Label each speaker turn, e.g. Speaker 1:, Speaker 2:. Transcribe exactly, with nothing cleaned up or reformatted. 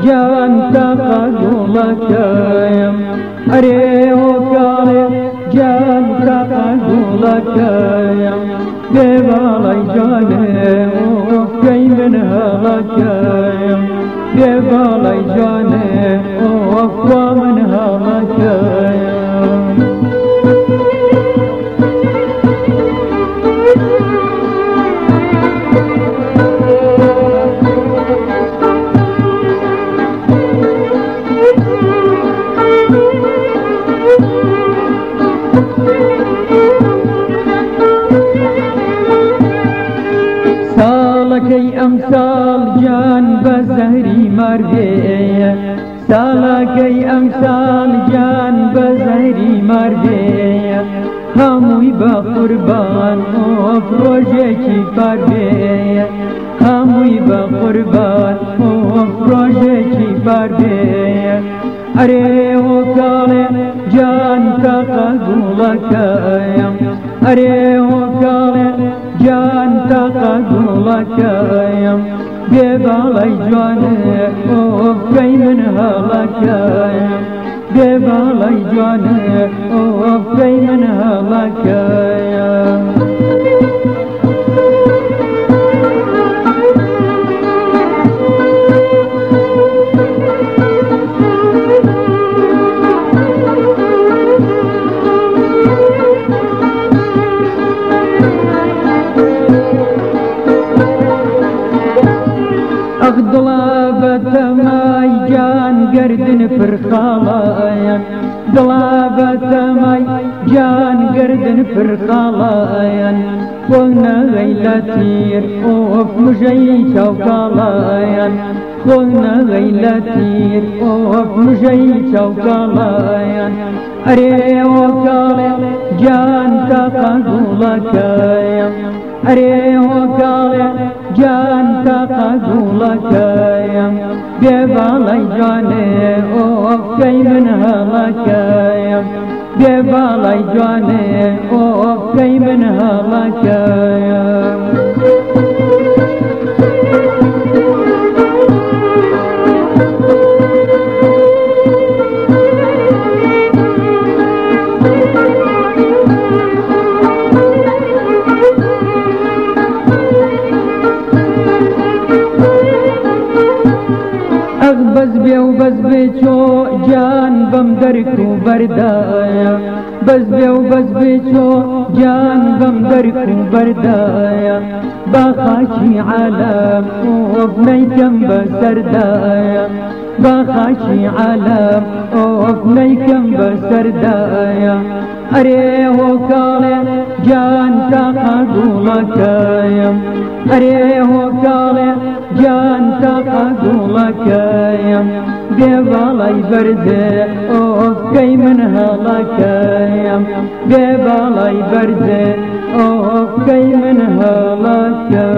Speaker 1: جان تقبلكم أري وكالي جان تقبلكم ببالي جاني وفي من هلكم ببالي جاني وفي من هلكم سالكي أمثال جان بزهري مربية سالكي أمثال جان بزهري مربية هموي بقربان وفروجيكي فربية هموي بقربان وفروجيكي فربية أري وكالي جان تقبلك أري وكالي جان تقبلك ببالي جاني وفي من هلك ببالي جاني وفي من هلك ضلابة ماي جان قردن فرخالايا ضلابة ماي جان قردن فرخالايا قلنا غيلتير اوف مجي شوكالايا قلنا غيلتير اوف مجي شوكالايا أري وكالي جان تقبلك أري وكالي جان تقبلك ببالي جاني وفي من هلك ببالي جاني وفي من هلك بز بيو بز بيچو جان بم دركو بردايا بز بيو بز بيچو جان بم دركو بردايا باخاشي عالم وبنيكم بسردايا باخاشي عالم وبنيكم بسردايا أري وكالي جان تقبلك أري وكالي جان تقبلك ببالي برزة وفي من هلك ببالي برزة وفي من هلك